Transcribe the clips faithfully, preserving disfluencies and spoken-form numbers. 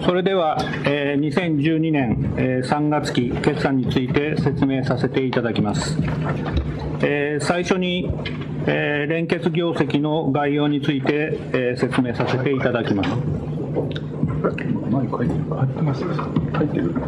それでは、えー、にせんじゅうにねん、えー、さんがつ期決算について説明させていただきます。えー、最初に、えー、連結業績の概要について、えー、説明させていただきます。 前書いてるか入ってますか書いてる、うん、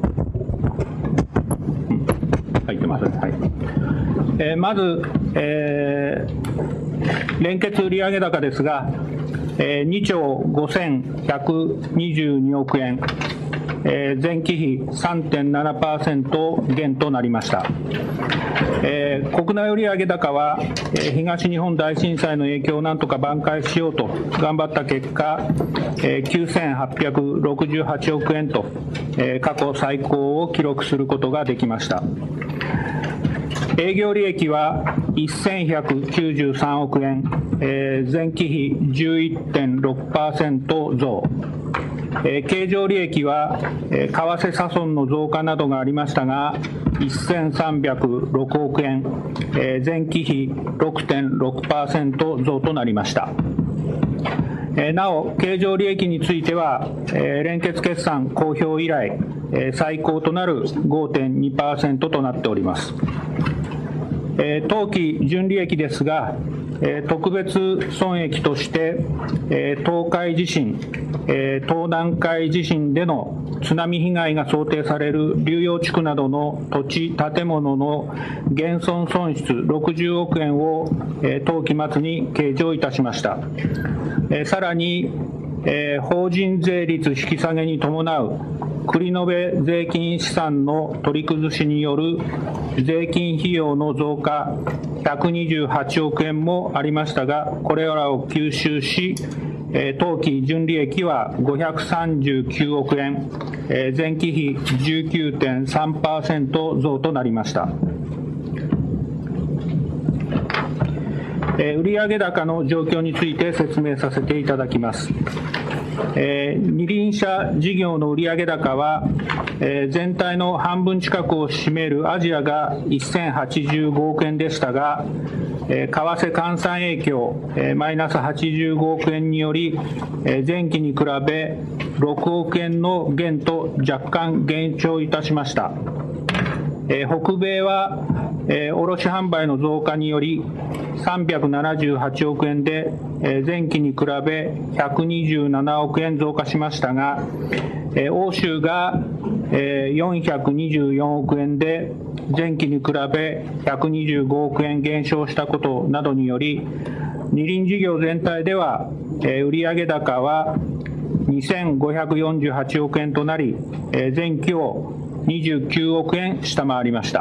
入ってます、はい。えー、まず、えー、連結売上高ですが、えー、にちょうごせんひゃくにじゅうにおくえん、えー、前期比 さんてんななパーセント 減となりました。えー、国内売上高は、えー、東日本大震災の影響をなんとか挽回しようと頑張った結果、えー、きゅうせんはっぴゃくろくじゅうはちおくえんと、えー、過去最高を記録することができました。営業利益はせんひゃくきゅうじゅうさんおくえん、えー、前期比 じゅういってんろくパーセント 増、えー、経常利益は、えー、為替差損の増加などがありましたがせんさんびゃくろくおくえん、えー、前期比 ろくてんろくパーセント 増となりました。えー、なお経常利益については、えー、連結決算公表以来、えー、最高となる ごてんにパーセント となっております。えー、当期純利益ですが、えー、特別損益として、えー、東海地震、えー、東南海地震での津波被害が想定される龍陽地区などの土地建物の減損損失ろくじゅうおくえんを、えー、当期末に計上いたしました。えー、さらに、えー、法人税率引き下げに伴う繰延税金資産の取り崩しによる税金費用の増加ひゃくにじゅうはちおくえんもありましたが、これらを吸収し、当期純利益はごひゃくさんじゅうきゅうおくえん、前期比 じゅうきゅうてんさんパーセント 増となりました。売上高の状況について説明させていただきます。えー、二輪車事業の売上高は、えー、全体の半分近くを占めるアジアがせんはちじゅうごおくえんでしたが、えー、為替換算影響、えー、マイナスはちじゅうごおくえんにより、えー、前期に比べろくおくえんの減と若干減少いたしました。えー、北米は、えー、卸販売の増加によりさんびゃくななじゅうはちおくえんで、えー、前期に比べひゃくにじゅうななおくえん増加しましたが、えー、欧州が、えー、よんひゃくにじゅうよんおくえんで前期に比べひゃくにじゅうごおくえん減少したことなどにより、二輪事業全体では、えー、売上高はにせんごひゃくよんじゅうはちおくえんとなり、えー、前期をにじゅうきゅうおくえん下回りました。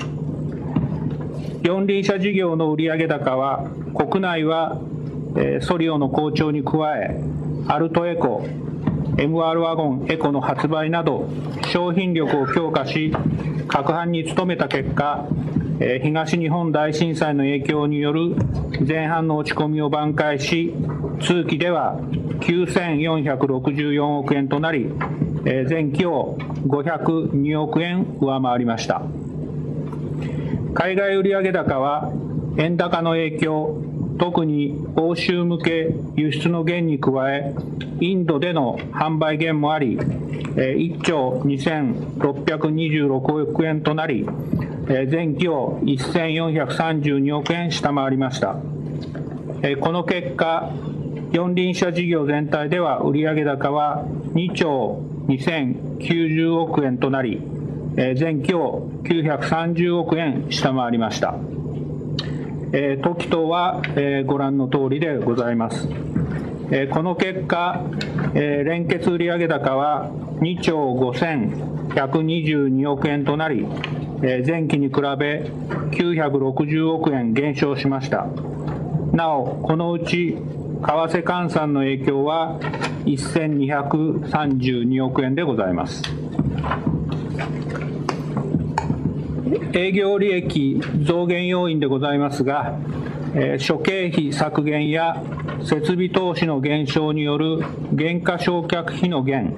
四輪車事業の売上高は国内は、えー、ソリオの好調に加えアルトエコ、エムアール ワゴンエコの発売など商品力を強化し拡販に努めた結果、えー、東日本大震災の影響による前半の落ち込みを挽回し通期ではきゅうせんよんひゃくろくじゅうよんおくえんとなり、えー、前期をごひゃくにおくえん上回りました。海外売上高は円高の影響、特に欧州向け輸出の減に加えインドでの販売減もありいっちょうにせんろっぴゃくにじゅうろくおくえんとなり前期をせんよんひゃくさんじゅうにおくえん下回りました。この結果四輪車事業全体では売上高はにちょうにせんきゅうじゅうおくえんとなり前期をきゅうひゃくさんじゅうおくえん下回りました。当期等はご覧の通りでございます。この結果、連結売上高はにちょうごせんひゃくにじゅうにおくえんとなり、前期に比べきゅうひゃくろくじゅうおくえん減少しました。なお、このうち為替換算の影響はせんにひゃくさんじゅうにおくえんでございます。営業利益増減要因でございますが、えー、諸経費削減や設備投資の減少による原価償却費の減、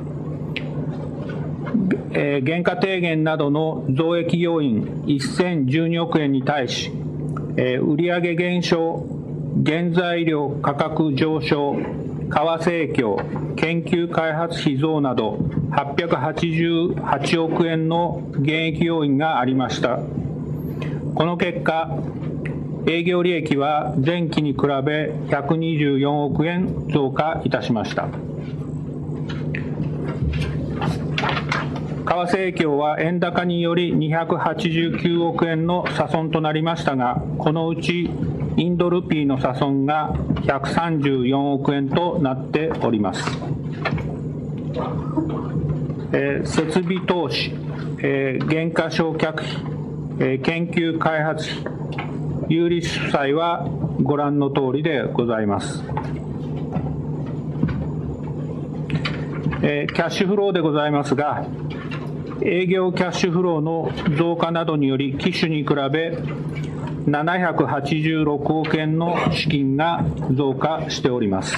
えー、原価低減などの増益要因せんじゅうにおくえんに対し、えー、売上減少、原材料価格上昇、 為替影響、研究開発費増などはっぴゃくはちじゅうはちおくえんの減益要因がありました。この結果、営業利益は前期に比べひゃくにじゅうよんおくえん増加いたしました。為替影響は円高によりにひゃくはちじゅうきゅうおくえんの差損となりましたが、このうちインドルピーの差損がひゃくさんじゅうよんおくえんとなっております。えー、設備投資、えー、減価償却費、えー、研究開発費、有利負債はご覧の通りでございます。えー、キャッシュフローでございますが、営業キャッシュフローの増加などにより期首に比べななひゃくはちじゅうろくおくえんの資金が増加しております。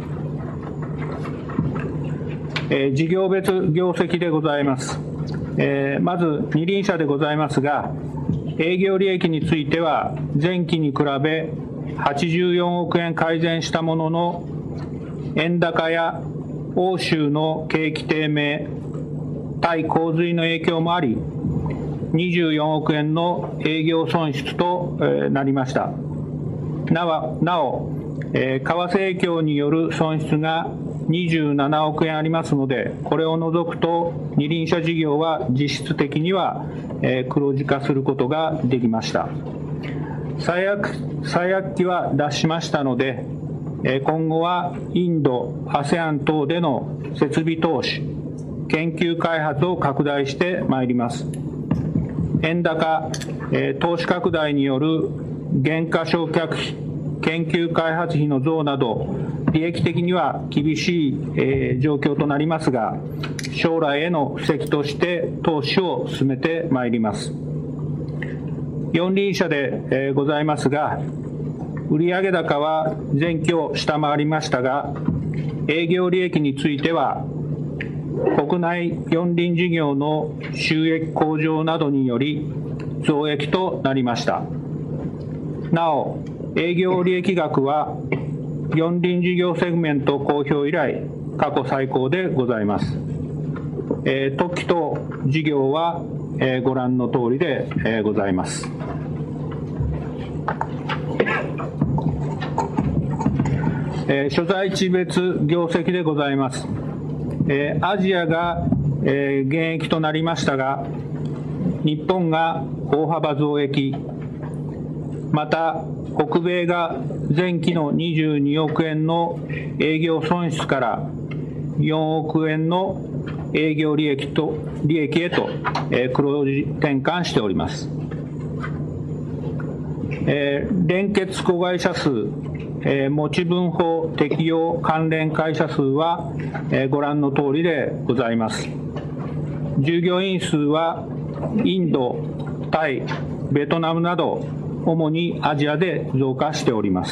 えー、事業別業績でございます。えー、まず二輪車でございますが、営業利益については前期に比べはちじゅうよんおくえん改善したものの、円高や欧州の景気低迷、対洪水の影響もあり、にじゅうよんおくえんの営業損失となりました。なお、なお為替影響による損失がにじゅうななおくえんありますので、これを除くと二輪車事業は実質的には黒字化することができました。最悪、最悪期は脱しましたので、今後はインド、アセアン 等での設備投資、研究開発を拡大してまいります。円高、投資拡大による減価償却費、研究開発費の増など、利益的には厳しい状況となりますが、将来への布石として投資を進めてまいります。四輪車でございますが、売上高は前期を下回りましたが、営業利益については、国内四輪事業の収益向上などにより増益となりました。なお、営業利益額は四輪事業セグメント公表以来過去最高でございます。えー、特記と事業は、えー、ご覧の通りで、えー、ございます。えー、所在地別業績でございます。えー、アジアが、えー、減益となりましたが、日本が大幅増益、また北米が前期のにじゅうにおくえんの営業損失からよんおくえんの営業利益と利益へと、えー、黒字転換しております。えー、連結子会社数、えー、持ち分法適用関連会社数は、えー、ご覧の通りでございます。従業員数はインド、タイ、ベトナムなど主にアジアで増加しております。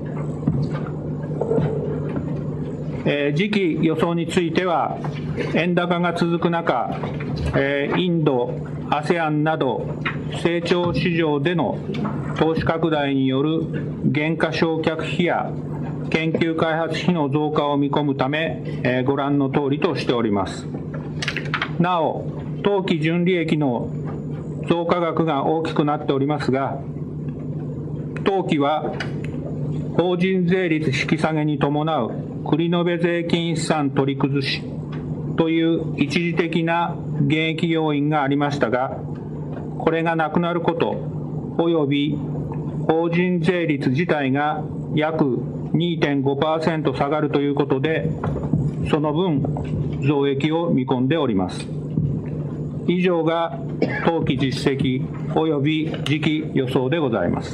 えー、次期予想については、円高が続く中、えー、インド、アセアン など成長市場での投資拡大による減価償却費や研究開発費の増加を見込むため、えー、ご覧の通りとしております。なお、当期純利益の増加額が大きくなっておりますが、当期は法人税率引き下げに伴う繰延税金資産取り崩しという一時的な減益要因がありましたが、これがなくなることおよび法人税率自体が約 にてんごパーセント 下がるということで、その分増益を見込んでおります。以上が当期実績および次期予想でございます。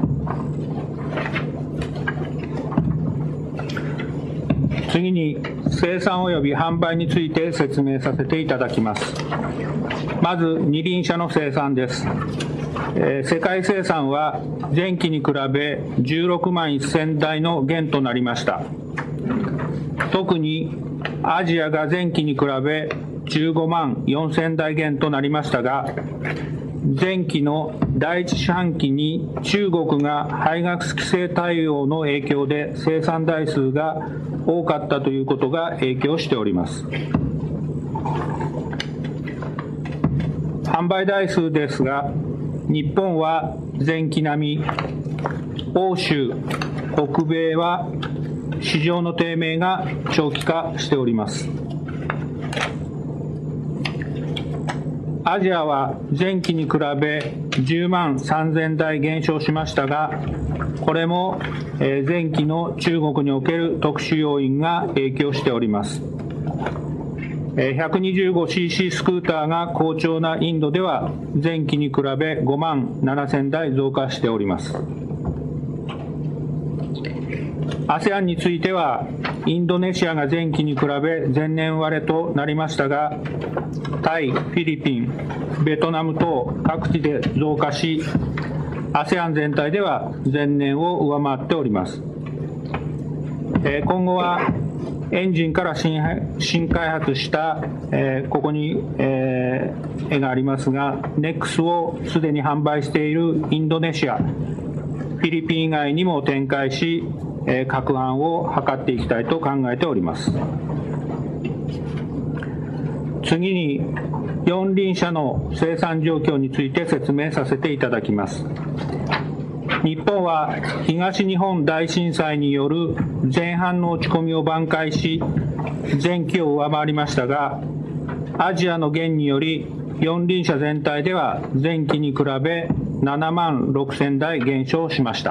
次に生産および販売について説明させていただきます。まず二輪車の生産です。えー、世界生産は前期に比べじゅうろくまんせんだいの減となりました。特にアジアが前期に比べじゅうごまんよんせんだい減となりましたが、前期の第一四半期に中国が排ガス規制対応の影響で生産台数が多かったということが影響しております。販売台数ですが、日本は前期並み、欧州、北米は市場の低迷が長期化しております。アジアは前期に比べじゅうまんさんぜんだい減少しましたが、これも前期の中国における特殊要因が影響しております。ひゃくにじゅうごシーシー スクーターが好調なインドでは前期に比べごまんななせんだい増加しております。アセアン についてはインドネシアが前期に比べ前年割れとなりましたが、タイ、フィリピン、ベトナム等各地で増加し、アセアン 全体では前年を上回っております。今後はエンジンから新新開発した、えー、ここに、えー、絵がありますが、ネックス をすでに販売しているインドネシア、フィリピン以外にも展開し、えー、拡販を図っていきたいと考えております。次に、四輪車の生産状況について説明させていただきます。日本は東日本大震災による前半の落ち込みを挽回し、前期を上回りましたが、アジアの減により四輪車全体では前期に比べななまんろくせんだい減少しました。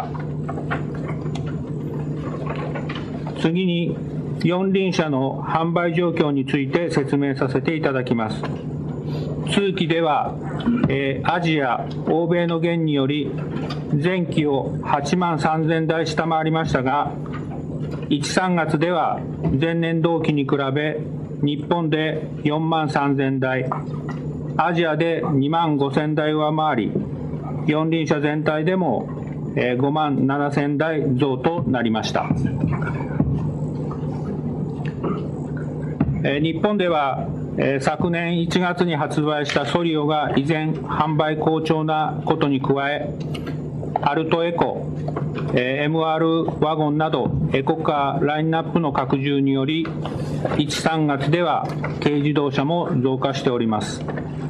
次に四輪車の販売状況について説明させていただきます。通期では、えー、アジア、欧米の減により前期をはちまんさんぜんだい下回りましたが、いち、さんがつでは前年同期に比べ日本でよんまんさんぜんだい、アジアでにまんごせんだい上回り、四輪車全体でもごまんななせんだい増となりました。日本では昨年いちがつに発売したソリオが依然販売好調なことに加え、アルトエコ、エムアール ワゴンなどエコカーラインナップの拡充により、いち、さんがつでは軽自動車も増加しております。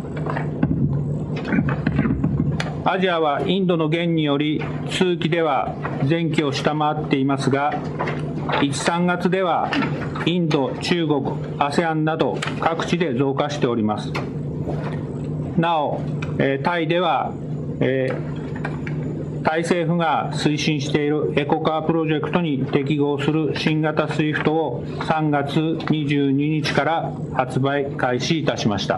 アジアはインドの減により通期では前期を下回っていますが、いち、さんがつではインド、中国、アセアン など各地で増加しております。なお、タイでは、えー、タイ政府が推進しているエコカープロジェクトに適合する新型スイフトをさんがつにじゅうににちから発売開始いたしました。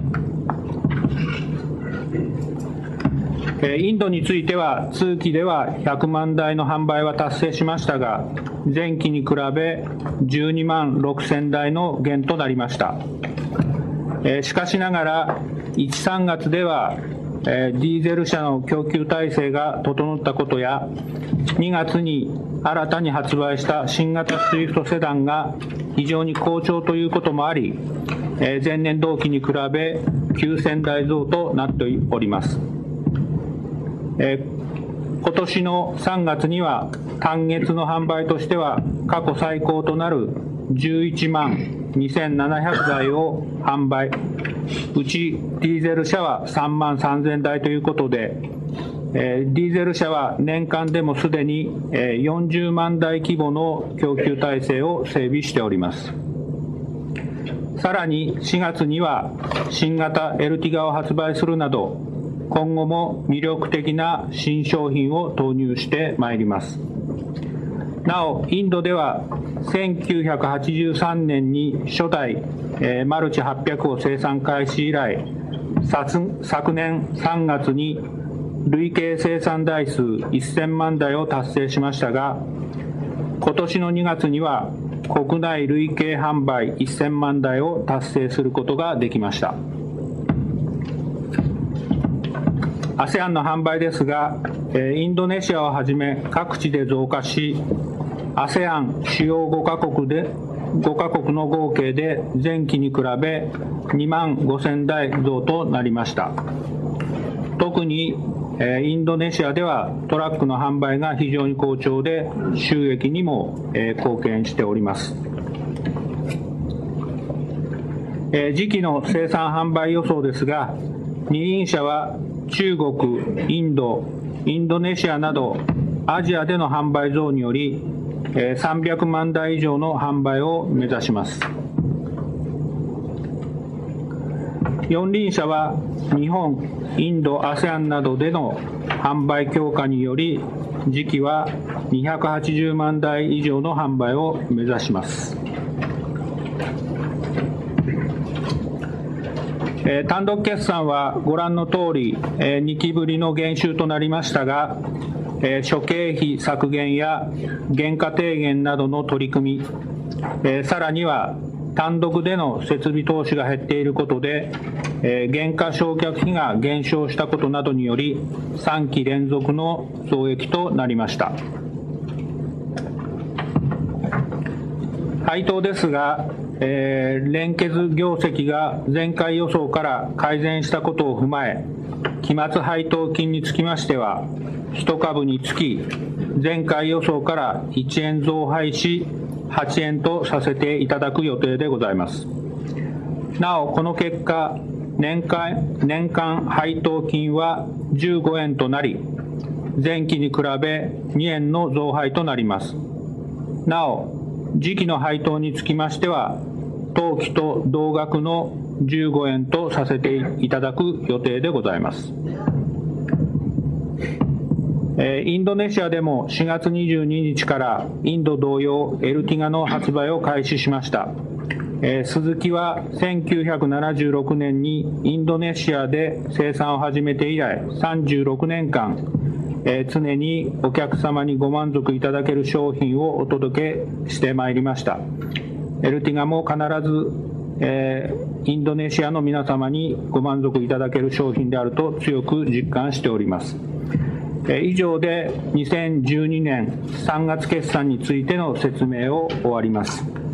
インドについては通期ではひゃくまんだいの販売は達成しましたが、前期に比べじゅうにまんろくせんだいの減となりました。しかしながらいち、さんがつではディーゼル車の供給体制が整ったことや、にがつに新たに発売した新型スイフトセダンが非常に好調ということもあり、前年同期に比べきゅうせんだい増となっております。えー、今年のさんがつには単月の販売としては過去最高となるじゅういちまんにせんななひゃくだいを販売、うちディーゼル車はさんまんさんぜんだいということで、えー、ディーゼル車は年間でもすでによんじゅうまんだい規模の供給体制を整備しております。さらにしがつには新型エルティガを発売するなど、今後も魅力的な新商品を投入してまいります。なお、インドではせんきゅうひゃくはちじゅうさんねんに初代、えー、マルチはっぴゃくを生産開始以来、昨年さんがつに累計生産台数せんまんだいを達成しましたが、今年のにがつには国内累計販売せんまんだいを達成することができました。アセアン の販売ですが、インドネシアをはじめ各地で増加し、アセアン 主要ごかこくでごかこくの合計で前期に比べにまんごせんだい増となりました。特にえーインドネシアではトラックの販売が非常に好調で、収益にも、えー貢献しております。えー次期の生産販売予想ですが、二輪車は中国、インド、インドネシアなどアジアでの販売増により、えーさんびゃくまんだい以上の販売を目指します。四輪車は日本、インド、アセアン などでの販売強化により、次期はにひゃくはちじゅうまんだい以上の販売を目指します。えー単独決算はご覧の通り、えーにきぶりの減収となりましたが、えー諸経費削減や原価低減などの取り組み、えーさらには単独での設備投資が減っていることで、えー原価償却費が減少したことなどにより、さんき連続の増益となりました。配当ですが、えー連結業績が前回予想から改善したことを踏まえ、期末配当金につきましては、いち株につき前回予想からいちえん増配し、はちえんとさせていただく予定でございます。なお、この結果、年間、年間配当金はじゅうごえんとなり、前期に比べにえんの増配となります。なお、次期の配当につきましては、当期と同額のじゅうごえんとさせていただく予定でございます。えーインドネシアでもしがつにじゅうににちからインド同様エルティガの発売を開始しました。えースズキはせんきゅうひゃくななじゅうろくねんにインドネシアで生産を始めて以来さんじゅうろくねんかん、えー常にお客様にご満足いただける商品をお届けしてまいりました。エルティガも必ず、えーインドネシアの皆様にご満足いただける商品であると強く実感しております。えー以上でにせんじゅうにねんさんがつ決算についての説明を終わります。